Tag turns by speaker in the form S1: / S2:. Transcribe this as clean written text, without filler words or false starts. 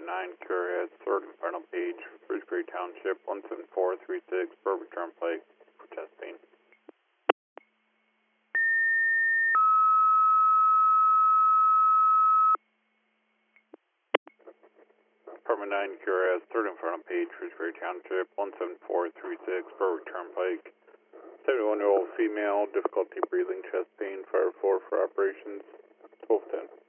S1: Department 9, QRS, 3rd and final page, Bridgebury Township, 17436, Berwick Turnpike, for chest pain. Department 9, QRS, 3rd and final page, Bridgebury Township, 17436, Berwick Turnpike. 71-year-old female, difficulty breathing, chest pain, fire 4 for operations, 1210.